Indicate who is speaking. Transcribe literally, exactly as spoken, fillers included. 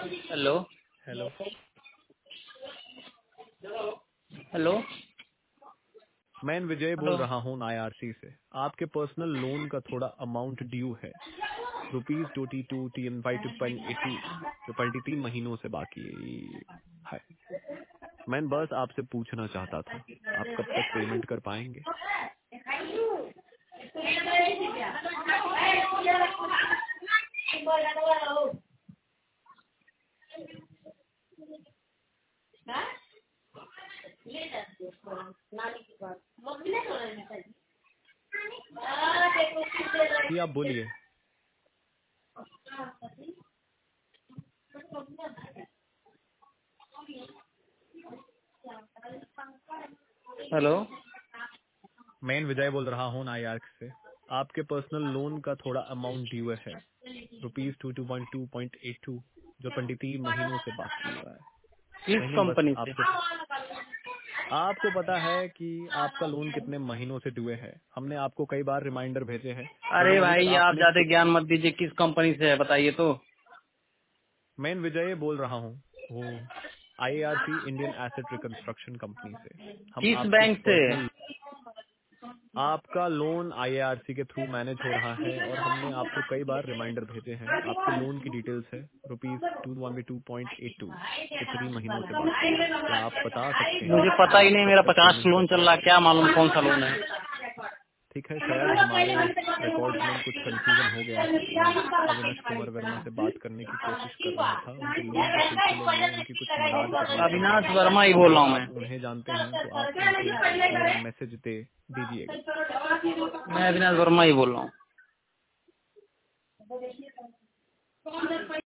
Speaker 1: Hello.
Speaker 2: Hello.
Speaker 1: Hello.
Speaker 2: मैं विजय
Speaker 1: hello.
Speaker 2: बोल रहा हूँ आईआरसी से। आपके पर्सनल लोन का थोड़ा अमाउंट ड्यू है, rupees twenty two ten five point eighty, जो ट्वेंटी तीन महीनों से बाकी है। मैं बस आपसे पूछना चाहता था, आप कब तक पेमेंट कर पाएंगे? जी आप बोलिए।
Speaker 1: हेलो।
Speaker 2: मैं विजय बोल रहा हूँ आईआरसी से। आपके पर्सनल लोन का थोड़ा अमाउंट ड्यू है, rupees two two point two point eight two, जो ट्वेंटी तीन महीनों से बाकी हुआ है।
Speaker 1: किस
Speaker 2: मैंने बस
Speaker 1: कंपनी से?
Speaker 2: आपसे आपको पता है कि आपका लोन कितने महीनों से डुए है। हमने आपको कई बार रिमाइंडर भेजे हैं,
Speaker 1: अरे
Speaker 2: लेकिन अभी तक
Speaker 1: भाई आप
Speaker 2: आपने।
Speaker 1: ज्यादा ज्ञान मत दीजिए, किस कंपनी से है बताइए तो।
Speaker 2: मैं विजय बोल रहा हूँ, वो IRC Indian asset reconstruction company से। हम
Speaker 1: किस
Speaker 2: आपके
Speaker 1: बैंक से?
Speaker 2: पर्सनल आपका लोन आईआरसी के थ्रू मैनेज हो रहा है, और हमने आपको कई बार रिमाइंडर भेजे हैं। आपके लोन की डिटेल्स है rupees two one two point eight two, जो तीन महीनों से बाकी है। क्या आप बता सकते हैं
Speaker 1: मुझे
Speaker 2: कि
Speaker 1: पता ही
Speaker 2: आप
Speaker 1: नहीं,
Speaker 2: कब
Speaker 1: मेरा
Speaker 2: तक
Speaker 1: पचास
Speaker 2: पेमेंट कर
Speaker 1: लोन चल रहा है,
Speaker 2: पाएंगे?
Speaker 1: क्या मालूम कौन सा लोन है।
Speaker 2: ठीक है, शायद हमारे रिकॉर्ड्स में कुछ कंफ्यूजन हो गया है। मैं अविनाश कुमार वर्मा से बात करने की कोशिश कर रहा था। उनके लोन के सिलसिले में उनकी कुछ मदद करनी थी।
Speaker 1: अविनाश वर्मा ही बोल
Speaker 2: अगर
Speaker 1: रहा हूँ
Speaker 2: आप
Speaker 1: मैं।
Speaker 2: उन्हें जानते हैं तो आप उनको मेरा मैसेज दे दीजिएगा।
Speaker 1: मैं अविनाश वर्मा ही बोल रहा हूँ।